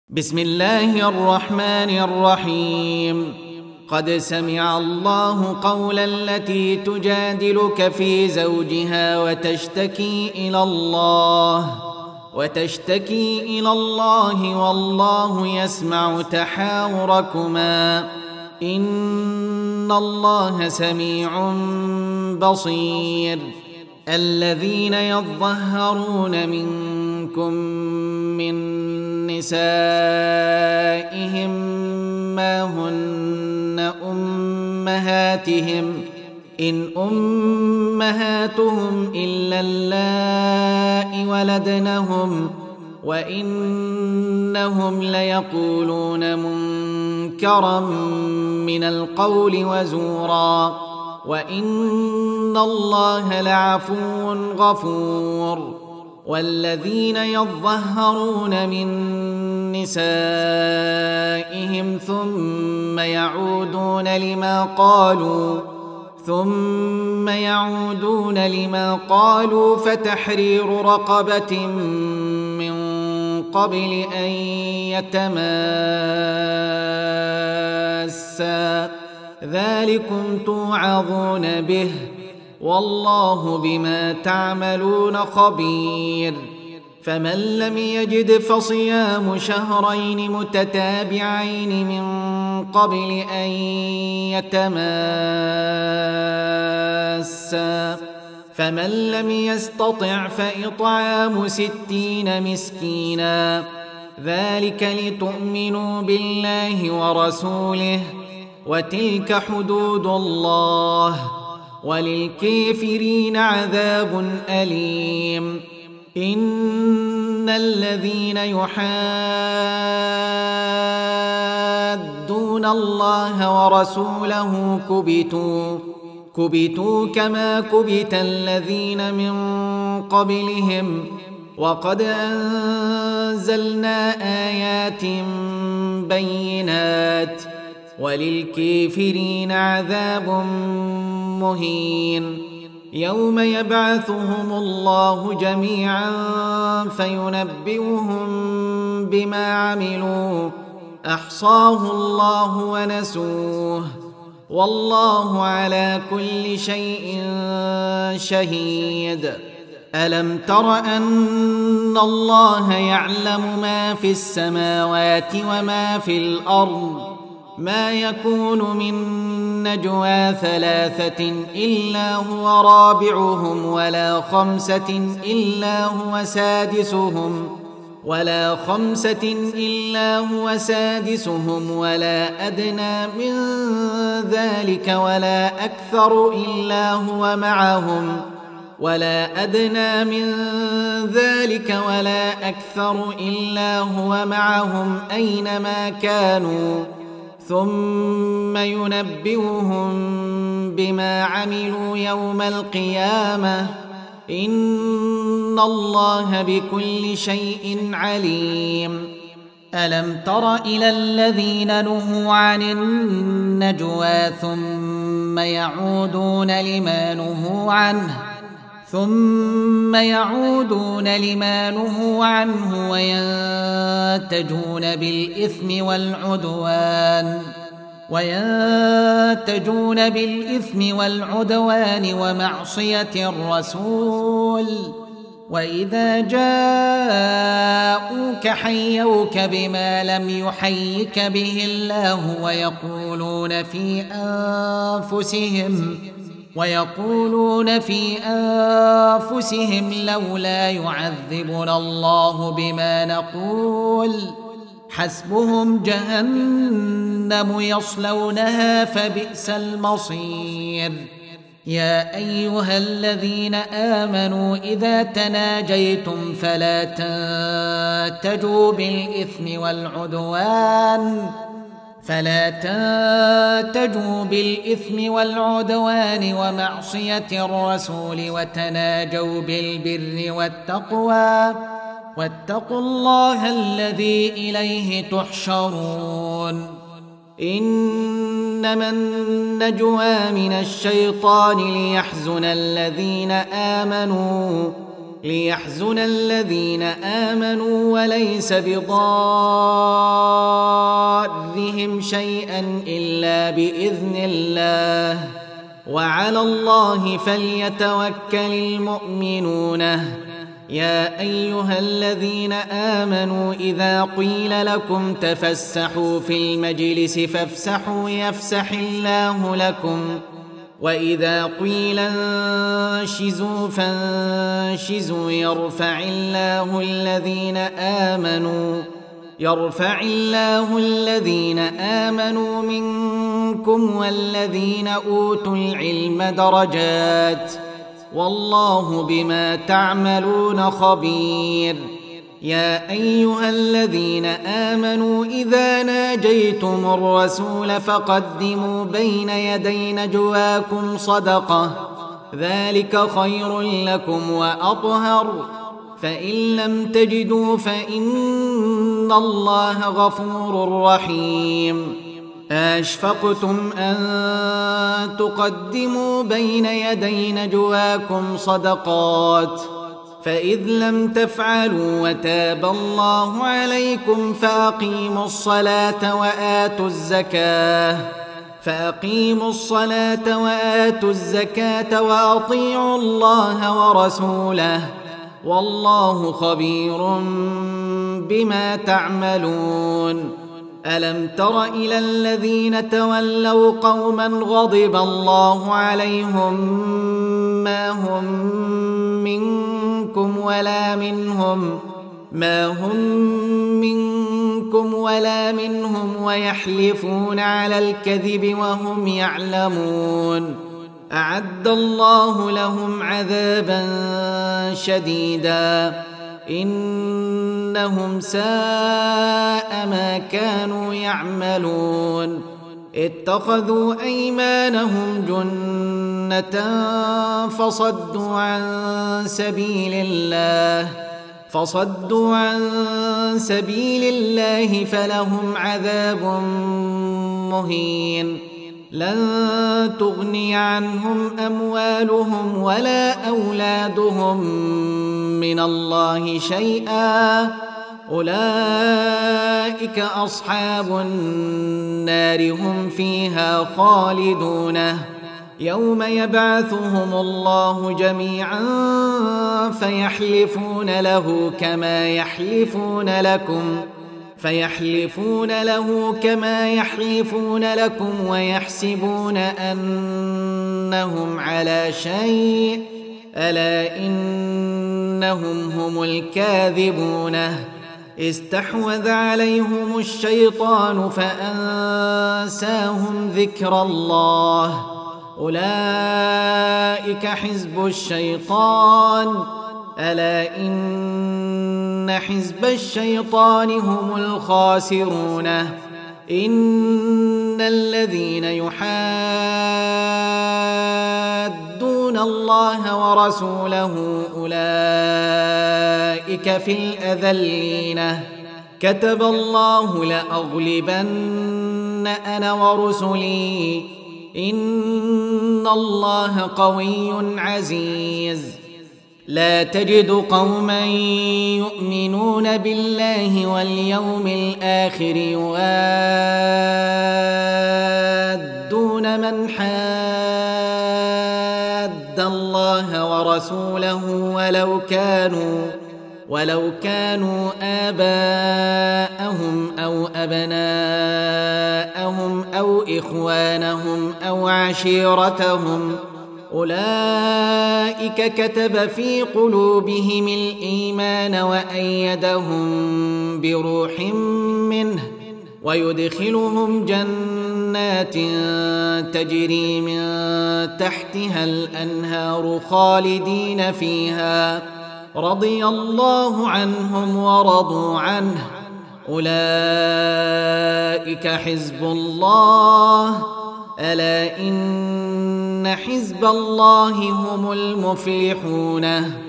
بسم الله الرحمن الرحيم. قد سمع الله قول التي تجادلك في زوجها وتشتكي إلى الله والله يسمع تحاوركما إن الله سميع بصير. الذين يظهرون منكم من نسائهم ما هن أمهاتهم إن أمهاتهم إلا اللائي ولدنهم وإنهم ليقولون منكرا من القول وزورا وإن الله لعفو غفور. والذين يظهرون من نسائهم ثم يعودون لما قالوا فتحرير رقبة من قبل أن يتماسا ذلكم توعظون به والله بما تعملون خبير. فمن لم يجد فصيام شهرين متتابعين من قبل أن يتماسا فمن لم يستطع فإطعام 60 مسكينا ذلك لتؤمنوا بالله ورسوله وتلك حدود الله وللكافرين عذاب أليم. إن الذين يحادون الله ورسوله كبتوا كما كبت الذين من قبلهم وقد أنزلنا آيات بينات وللكافرين عذاب مهين. يوم يبعثهم الله جميعا فينبئهم بما عملوا أحصاه الله ونسوه والله على كل شيء شهيد. ألم تر أن الله يعلم ما في السماوات وما في الأرض ما يكون من نجوى 3 إلا هو رابعهم ولا 5 إلا هو سادسهم ولا أدنى من ذلك ولا أكثر إلا هو معهم أينما كانوا ثم ينبئهم بما عملوا يوم القيامة إن الله بكل شيء عليم. ألم تر إلى الذين نهوا عن النجوى ثم يعودون لما نهوا عنه وينتجون بالإثم والعدوان ومعصية الرسول وإذا جاءوك حيوك بما لم يحيك به الله ويقولون في أنفسهم لولا يعذبنا الله بما نقول حسبهم جهنم يصلونها فبئس المصير. يا أيها الذين آمنوا إذا تناجيتم فلا تنتجوا بالإثم والعدوان ومعصية الرسول وتناجوا بالبر والتقوى واتقوا الله الذي إليه تحشرون. إنما النجوى من الشيطان ليحزن الذين آمنوا ليحزن الذين آمنوا وليس بضارهم شيئا إلا بإذن الله وعلى الله فليتوكل المؤمنون. يا أيها الذين آمنوا إذا قيل لكم تفسحوا في المجلس فافسحوا يفسح الله لكم وإذا قيل انشزوا فانشزوا يرفع الله الذين آمنوا منكم والذين أوتوا العلم درجات والله بما تعملون خبير. يا أيها الذين آمنوا إذا ناجيتم الرسول فقدموا بين يدي نجواكم صدقة ذلك خير لكم وأطهر فإن لم تجدوا فإن الله غفور رحيم. أشفقتم أن تقدموا بين يدي نجواكم صدقات فإذ لم تفعلوا وتاب الله عليكم فأقيموا الصلاة وآتوا الزكاة وأطيعوا الله ورسوله والله خبير بما تعملون. ألم تر إلى الذين تولوا قوما غضب الله عليهم ما هم منكم ولا منهم ويحلفون على الكذب وهم يعلمون أعد الله لهم عذابا شديدا إنهم ساء ما كانوا يعملون. اتخذوا أيمانهم جنة فصدوا عن سبيل الله فلهم عذاب مهين. لن تغني عنهم أموالهم ولا أولادهم من الله شيئا أولئك أصحاب النار هم فيها خالدون. يوم يبعثهم الله جميعا فيحلفون له كما يحلفون لكم ويحسبون أنهم على شيء ألا إنهم هم الكاذبون. استحوذ عليهم الشيطان فأنساهم ذكر الله أولئك حزب الشيطان ألا إن حزب الشيطان هم الخاسرون. إن الذين يحادون الله ورسوله أولئك في الأذلين. كتب الله لأغلبن أنا ورسلي إن الله قوي عزيز. لا تجد قوما يؤمنون بالله واليوم الآخر يوادون من حاد الله ورسوله ولو كانوا آباءهم أو أبناءهم أو إخوانهم أو عشيرتهم أولئك كتب في قلوبهم الإيمان وأيدهم بروح منه ويدخلهم جنات تجري من تحتها الأنهار خالدين فيها رضي الله عنهم ورضوا عنه أولئك حزب الله ألا إن حزب الله هم المفلحون.